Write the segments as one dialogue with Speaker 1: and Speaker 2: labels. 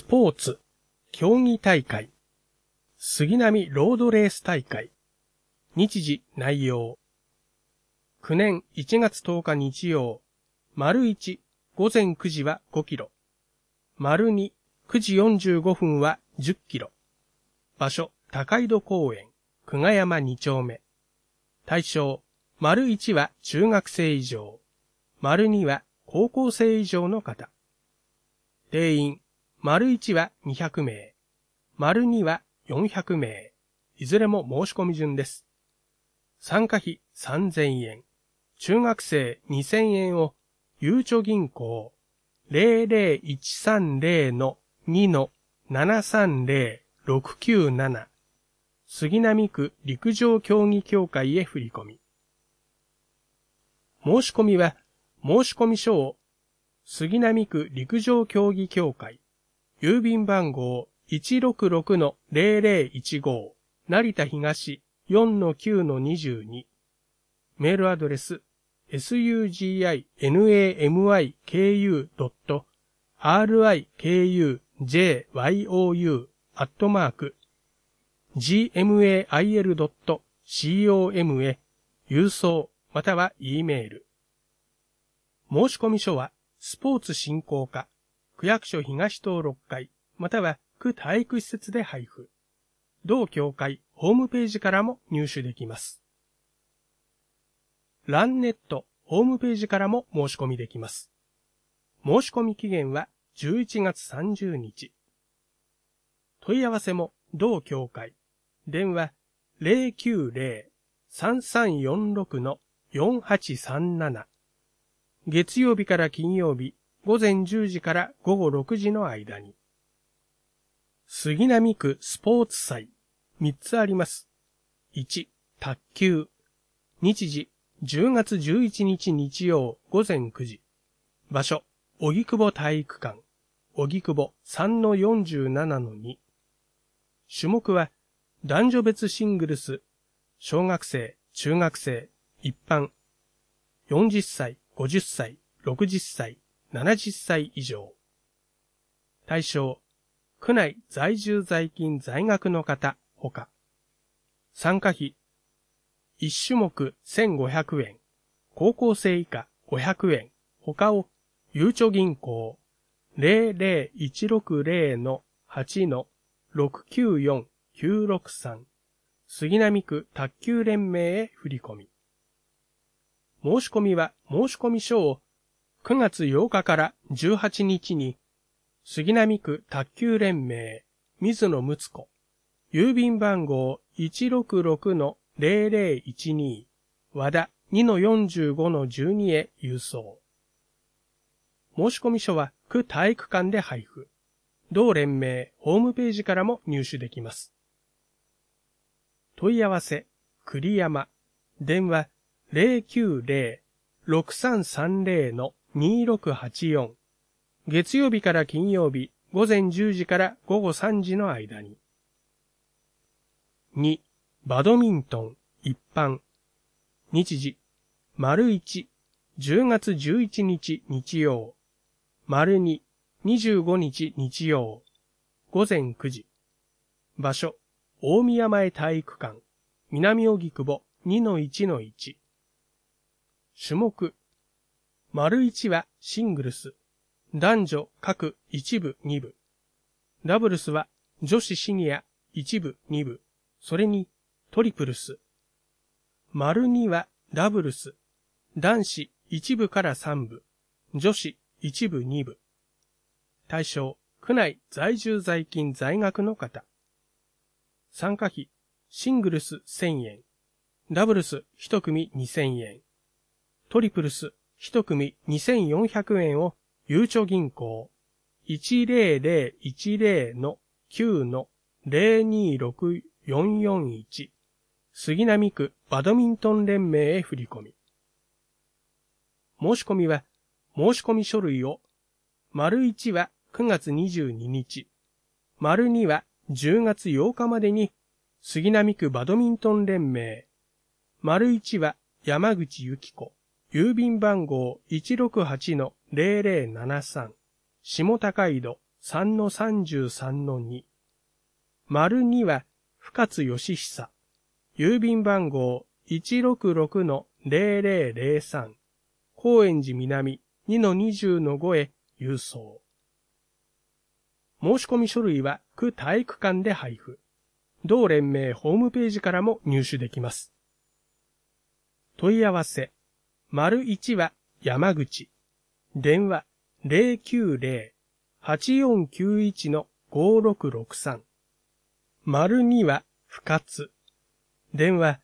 Speaker 1: ポーツ、競技大会、杉並ロードレース大会、日時内容。9年1月10日日曜、丸1、午前9時は5キロ、丸2、9時45分は10キロ。場所、高井戸公園、久我山2丁目。対象、丸1は中学生以上、丸2は高校生以上の方。定員、丸1は200名、丸2は400名。いずれも申し込み順です。参加費3000円、中学生2000円を、ゆうちょ銀行 00130-2-730697 杉並区陸上競技協会へ振り込み。申し込みは、申込書を、杉並区陸上競技協会、郵便番号 166-0015 成田東 4-9-22 メールアドレスsuginamiku.rikuju@gmail.com へ郵送または E メール。申込書はスポーツ振興課、区役所東棟6階または区体育施設で配布。同協会ホームページからも入手できます。ランネットホームページからも申し込みできます。申し込み期限は11月30日。問い合わせも同協会。電話 090-3346-4837。月曜日から金曜日午前10時から午後6時の間に。杉並区スポーツ祭3つあります。1、卓球。日時10月11日日曜午前9時。場所、荻窪体育館。荻窪 3-47-2。種目は、男女別シングルス、小学生、中学生、一般。40歳、50歳、60歳、70歳以上。対象、区内在住在勤在学の方、ほか。参加費、1種目1500円、高校生以下500円、他を、ゆうちょ銀行 00160-8-694963 杉並区卓球連盟へ振り込み。申し込みは申込書を9月8日から18日に杉並区卓球連盟水野睦子郵便番号 166-0012 和田 2-45-12 へ郵送。申込書は区体育館で配布。同連盟ホームページからも入手できます。問い合わせ、栗山。電話090-6330-2684。月曜日から金曜日午前10時から午後3時の間に。2、バドミントン一般。日時、丸1、10月11日日曜。丸2、25日日曜。午前9時。場所、大宮前体育館。南荻窪 2-1-1。種目。丸1はシングルス。男女各1部2部。ダブルスは女子シニア1部2部。それにトリプルス。丸2はダブルス。男子1部から3部。女子1部2部。対象、区内在住在勤在学の方。参加費、シングルス1000円。ダブルス1組2000円。トリプルス1組2400円を、ゆうちょ銀行 100-9-026-441 杉並区バドミントン連盟へ振り込み。申し込みは、申込書類を、丸1は9月22日、丸2は10月8日までに、杉並区バドミントン連盟、丸1は山口由紀子、郵便番号 168-0073、下高井戸 3-33-2。丸2は深津義久。郵便番号 166-0003。高円寺南 2-20-5 へ郵送。申し込み書類は区体育館で配布。同連盟ホームページからも入手できます。問い合わせ。1は山口。電話 090-8491-5663。2は深津。電話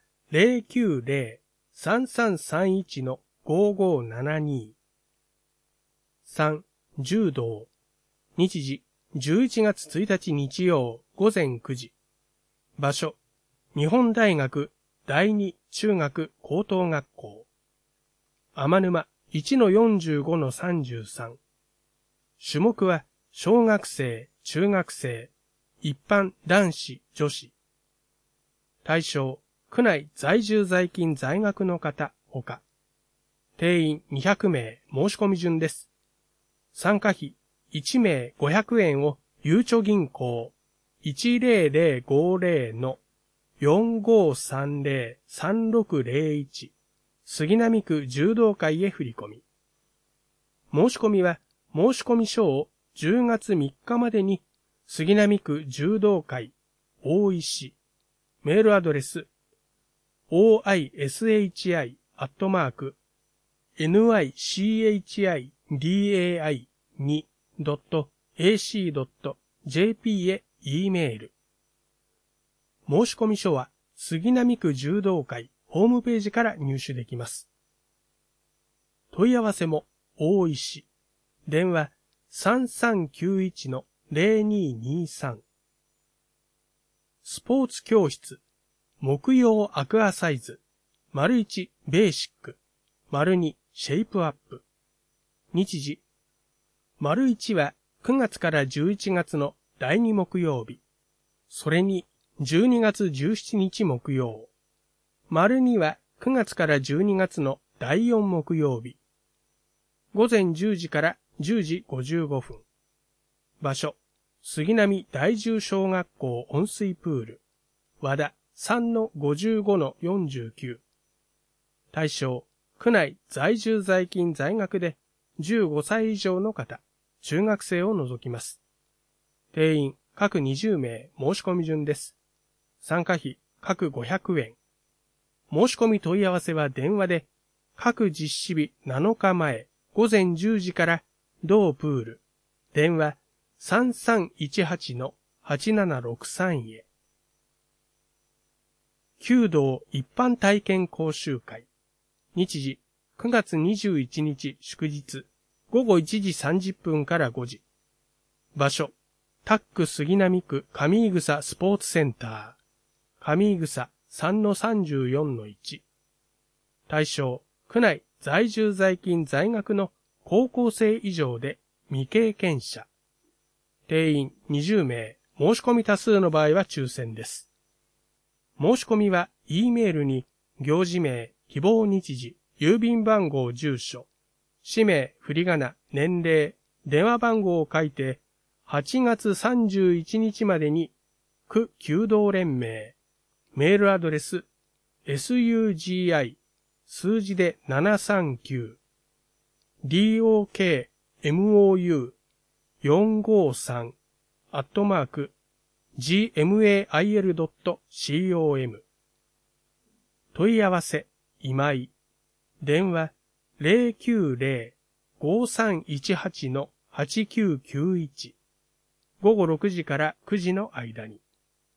Speaker 1: 090-3331-5572。3、柔道。日時、11月1日日曜午前9時。場所、日本大学第二中学高等学校。天沼 1-45-33。種目は、小学生、中学生、一般男子、女子。対象、区内在住在勤在学の方、ほか。定員200名申し込み順です。参加費1名500円をゆうちょ銀行 100-4530-3601 杉並区柔道会へ振り込み。申し込みは申し込み書を10月3日までに杉並区柔道会大石メールアドレス oishi.nychidai2.ac.jp へ E メール。申し込み書は杉並区柔道会ホームページから入手できます。問い合わせも大石。電話 3391-0223。スポーツ教室。木曜アクアサイズ。1ベーシック。2シェイプアップ。日時。1は9月から11月の第2木曜日。それに12月17日木曜。2は9月から12月の第4木曜日。午前10時から10時55分。場所。杉並第10小学校温水プール。和田 3-55-49。対象、区内在住在勤在学で15歳以上の方、中学生を除きます。定員各20名申し込み順です。参加費各500円。申し込み問い合わせは電話で、各実施日7日前午前10時から同プール、電話 3318-8763 へ。弓道一般体験講習会。日時、9月21日祝日、午後1時30分から5時。場所、タック杉並区上井草スポーツセンター。上井草 3-34-1。対象、区内在住在勤在学の高校生以上で未経験者。定員20名、申し込み多数の場合は抽選です。申し込みは E メールに行事名、希望日時、郵便番号、住所、氏名、振り仮名、年齢、電話番号を書いて8月31日までに区弓道連盟、メールアドレス sugi 数字で739 dokmou453 @gmail.com 問い合わせ、今井。電話 090-5318-8991 午後6時から9時の間に。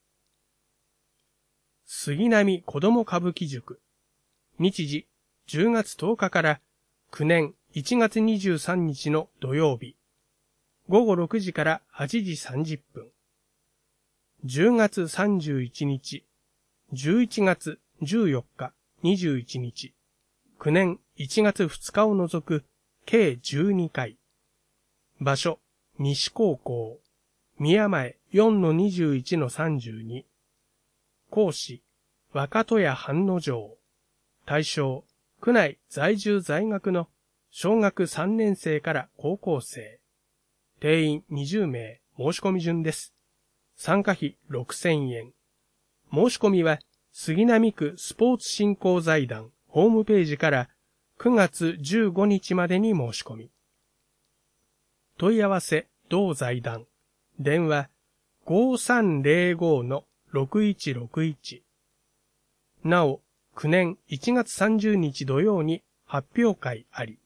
Speaker 1: 杉並子ども歌舞伎塾。日時10月10日から9年1月23日の土曜日。午後6時から8時30分。10月31日、11月14日、21日、9年1月2日を除く計12回。場所、西高校、宮前 4-21-32。講師、若戸屋半之丞。対象、区内在住在学の小学3年生から高校生。 定員20名、申し込み順です。参加費6000円。申し込みは、杉並区スポーツ振興財団ホームページから9月15日までに申し込み。問い合わせ、同財団。電話、5305-6161。なお、9年1月30日土曜に発表会あり。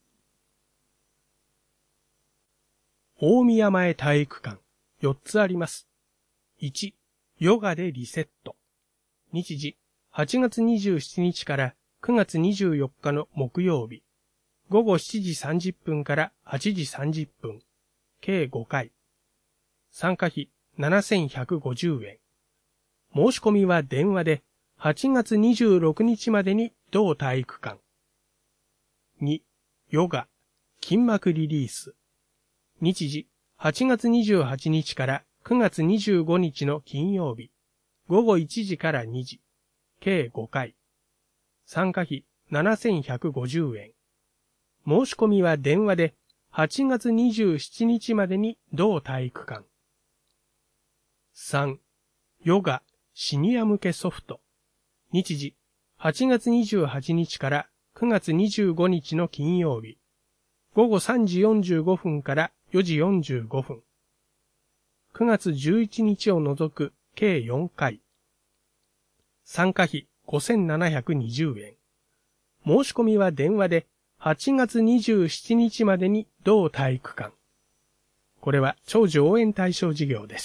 Speaker 1: 大宮前体育館、4つあります。1、ヨガでリセット。日時、8月27日から9月24日の木曜日。午後7時30分から8時30分。計5回。参加費7150円。申し込みは電話で8月26日までに同体育館。2、ヨガ、筋膜リリース。日時、8月28日から9月25日の金曜日。午後1時から2時。計5回。参加費7150円。申し込みは電話で8月27日までに同体育館。3、ヨガ、シニア向けソフト。日時、8月28日から9月25日の金曜日。午後3時45分から4時45分。9月11日を除く計4回。参加費5720円。申し込みは電話で8月27日までに同体育館。これは長寿応援対象事業です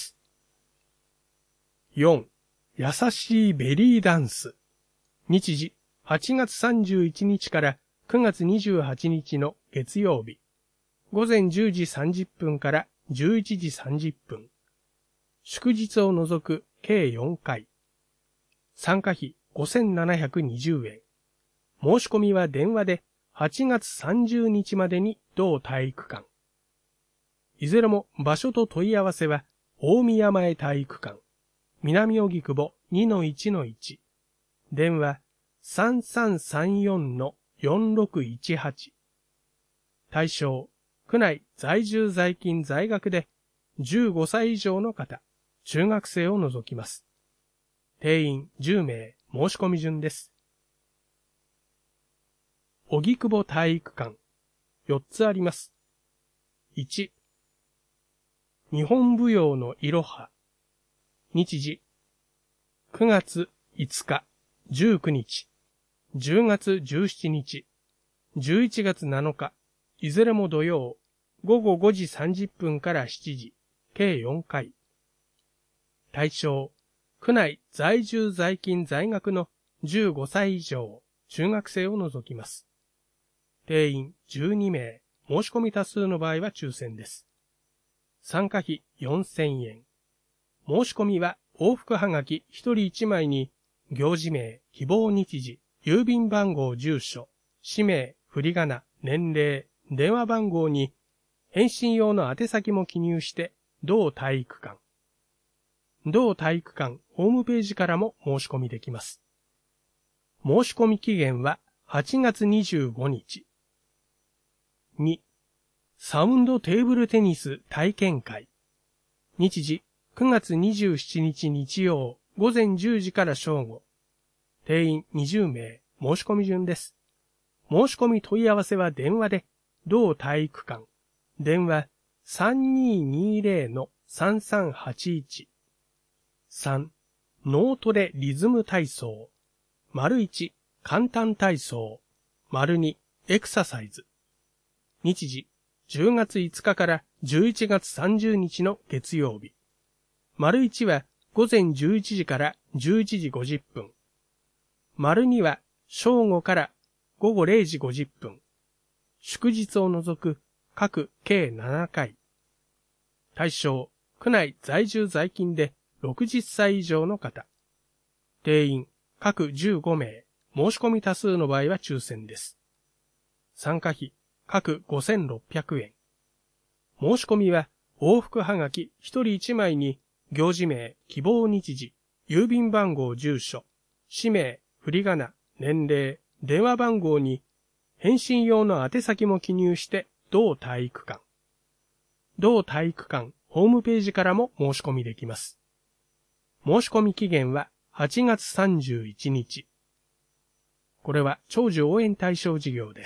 Speaker 1: 。4、優しいベリーダンス。日時、8月31日から9月28日の月曜日。午前10時30分から11時30分。祝日を除く計4回。参加費5720円。申し込みは電話で8月30日までに同体育館。いずれも場所と問い合わせは大宮前体育館。南荻窪 2-1-1。電話 3334-4618。対象、区内在住在勤在学で15歳以上の方、中学生を除きます。定員10名、申し込み順です。荻窪体育館、4つあります。1、日本舞踊のいろは。日時、9月5日、19日、10月17日、11月7日、いずれも土曜、午後5時30分から7時、計4回。対象、区内在住在勤在学の15歳以上、中学生を除きます。定員12名、申し込み多数の場合は抽選です。参加費4000円。申し込みは往復はがき1人1枚に、行事名、希望日時、郵便番号住所、氏名、振り仮名、年齢、電話番号に、返信用の宛先も記入して、同体育館。同体育館ホームページからも申し込みできます。申し込み期限は8月25日。2、サウンドテーブルテニス体験会。日時、9月27日日曜午前10時から正午。定員20名、申し込み順です。申し込み問い合わせは電話で、同体育館。電話 3220-3381。3、脳トレリズム体操。1、簡単体操。2、エクササイズ。日時、10月5日から11月30日の月曜日。1は午前11時から11時50分。2は正午から午後0時50分。祝日を除く各計7回。対象、区内在住在勤で60歳以上の方。定員、各15名。申し込み多数の場合は抽選です。参加費、各5600円。申し込みは、往復はがき1人1枚に、行事名、希望日時、郵便番号住所、氏名、振り仮名、年齢、電話番号に、返信用の宛先も記入して、同体育館。 同体育館ホームページからも申し込みできます。申し込み期限は8月31日。これは長寿応援対象事業です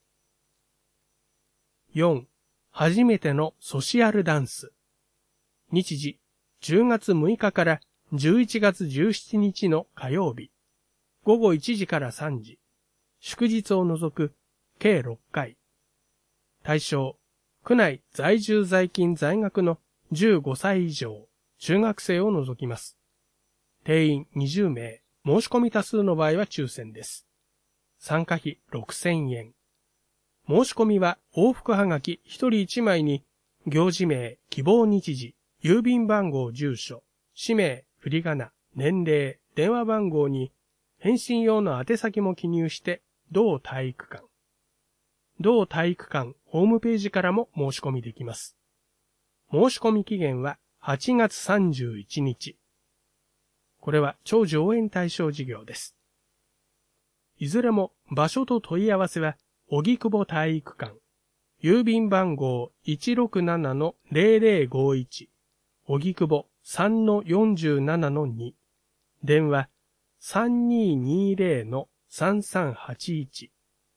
Speaker 1: 。4. 初めてのソシアルダンス。日時、10月6日から11月17日の火曜日、午後1時から3時、祝日を除く計6回。対象、区内在住在勤在学の15歳以上、中学生を除きます。定員20名、申し込み多数の場合は抽選です。参加費6000円。申し込みは往復はがき1人1枚に、行事名、希望日時、郵便番号、住所、氏名、振り仮名、年齢、電話番号に、返信用の宛先も記入して、同体育館ホームページからも申し込みできます。申し込み期限は8月31日。これは長寿応援対象事業です。いずれも場所と問い合わせは、荻窪体育館、郵便番号 167-0051、荻窪 3-47-2、電話 3220-3381。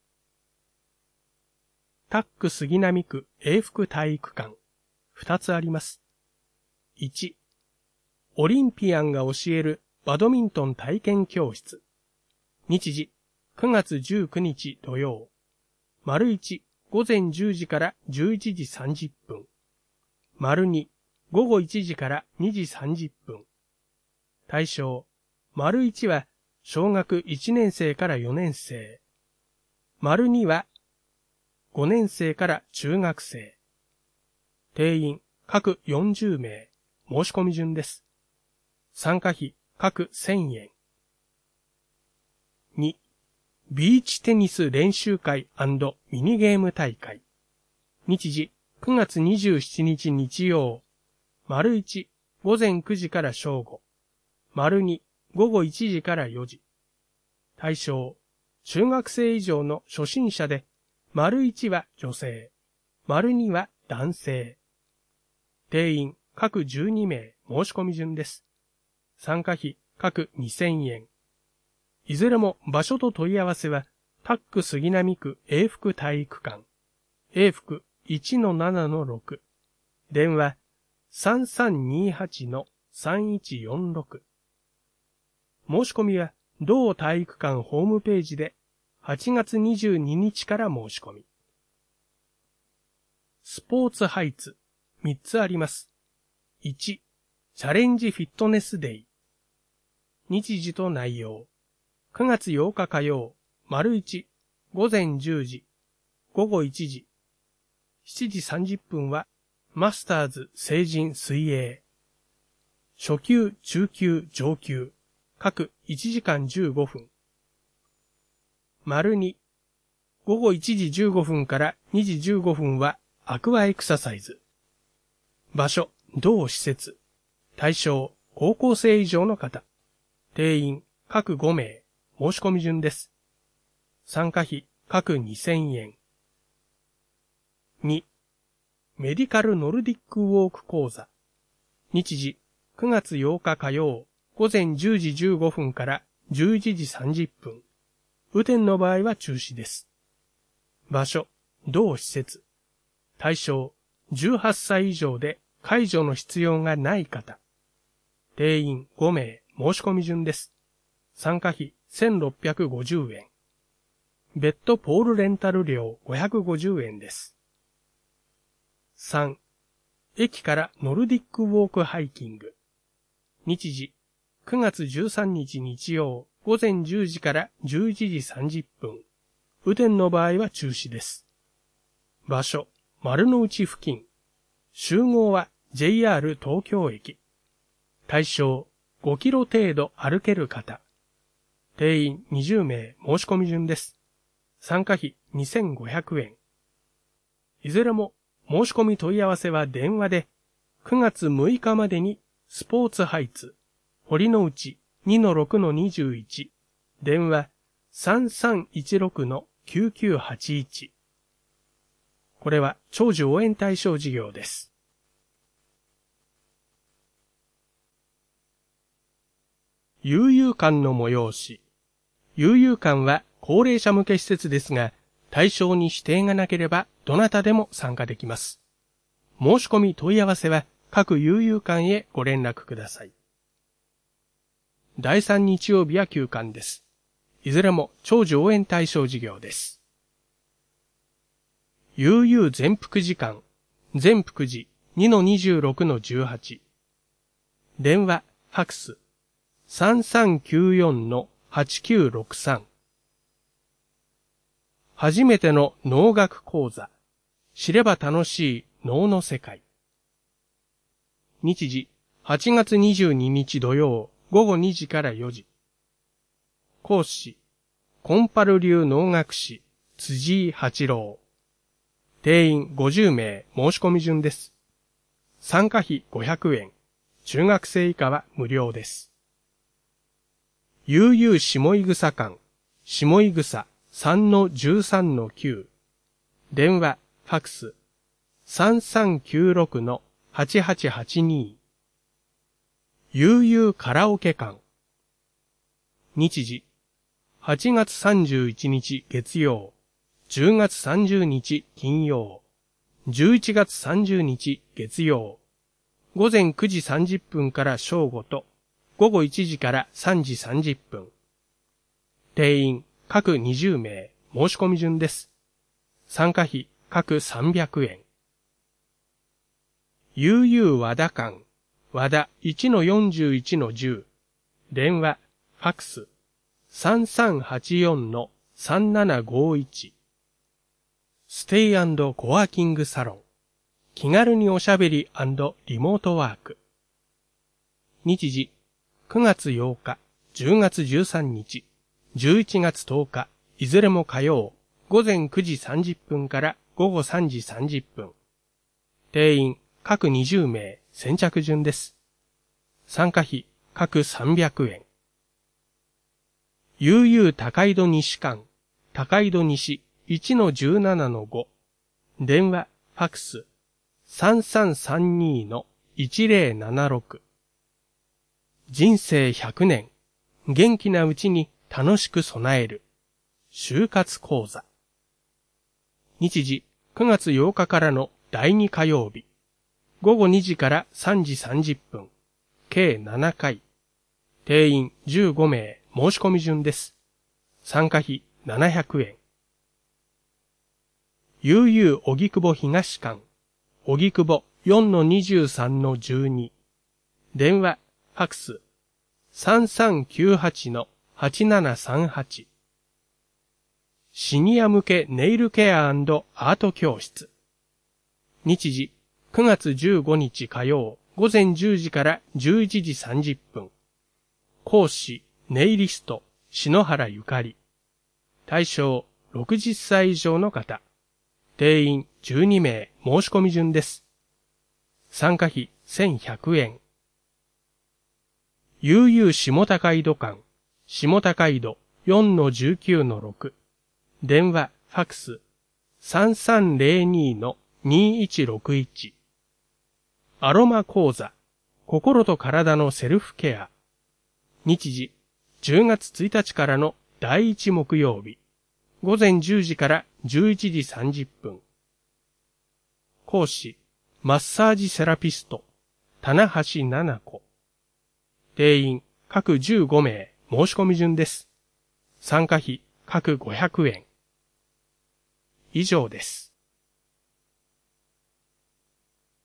Speaker 1: タック杉並区永福体育館、2つあります。1、オリンピアンが教えるバドミントン体験教室。日時、9月19日土曜。丸1、午前10時から11時30分。丸2、午後1時から2時30分。対象、丸1は小学1年生から4年生。丸2は5年生から中学生。定員各40名。申し込み順です。参加費各1000円。2、ビーチテニス練習会&ミニゲーム大会。日時9月27日日曜。丸1、午前9時から正午。丸2、午後1時から4時。対象、中学生以上の初心者で、丸1は女性、丸2は男性。定員各12名申し込み順です。参加費各2000円。いずれも場所と問い合わせは、タック杉並区永福体育館、永福 1-7-6、電話 3328-3146。申し込みは、同体育館ホームページで8月22日から申し込み。スポーツハイツ、3つあります。1、チャレンジフィットネスデイ。日時と内容。9月8日火曜、丸1、午前10時、午後1時。7時30分は、マスターズ成人水泳。初級、中級、上級。各1時間15分。丸2、午後1時15分から2時15分はアクアエクササイズ。場所、同施設。対象、高校生以上の方。定員、各5名。申し込み順です。参加費、各2000円。2、メディカルノルディックウォーク講座。日時、9月8日火曜。午前10時15分から11時30分。雨天の場合は中止です。場所、同施設。対象、18歳以上で介助の必要がない方。定員5名、申し込み順です。参加費1650円。別途ポールレンタル料550円です。3、駅からノルディックウォークハイキング。日時、9月13日日曜午前10時から11時30分。雨天の場合は中止です。場所、丸の内付近。集合は JR 東京駅。対象、5キロ程度歩ける方。定員20名申し込み順です。参加費2500円。いずれも申し込み問い合わせは電話で9月6日までにスポーツハイツ堀之内 2-6-21 電話 3316-9981。これは長寿応援対象事業です。 悠々館の催し。悠々館は高齢者向け施設ですが、対象に指定がなければどなたでも参加できます。申し込み問い合わせは各悠々館へご連絡ください。第3日曜日は休館です。いずれも長寿応援対象事業です。悠々全福時間、全福時 2-26-18。電話、ファクス、3394-8963。初めての脳学講座。知れば楽しい脳の世界。日時、8月22日土曜午後2時から4時。講師、コンパル流脳学士、辻井八郎。定員50名申し込み順です。参加費500円。中学生以下は無料です。悠々下井草館、下井草 3-13-9。電話、ファクス、3396-8882。悠々カラオケ館。日時、8月31日月曜、10月30日金曜、11月30日月曜、午前9時30分から正午と、午後1時から3時30分。定員各20名申し込み順です。参加費各300円。悠々和田館、和田 1-41-10。電話、ファクス、3384-3751。ステイ&コワーキングサロン。気軽におしゃべり&リモートワーク。日時、9月8日、10月13日、11月10日、いずれも火曜、午前9時30分から午後3時30分。定員、各20名、先着順です。参加費、各300円。悠々高井戸西館、高井戸西 1-17-5。電話、ファクス、3332-1076。人生100年、元気なうちに楽しく備える。就活講座。日時、9月8日からの第2火曜日。午後2時から3時30分。計7回。定員15名申し込み順です。参加費700円。悠々荻窪東館。荻窪 4-23-12。電話、ファクス、3398-8738。シニア向けネイルケア&アート教室。日時、9月15日火曜、午前10時から11時30分。講師、ネイリスト、篠原ゆかり。対象、60歳以上の方。定員12名申し込み順です。参加費1100円。悠々下高井戸館、下高井戸 4-19-6。電話、ファクス、3302-2161。アロマ講座、心と体のセルフケア。日時、10月1日からの第1木曜日。午前10時から11時30分。講師、マッサージセラピスト、棚橋奈々子。定員、各15名、申し込み順です。参加費、各500円。以上です。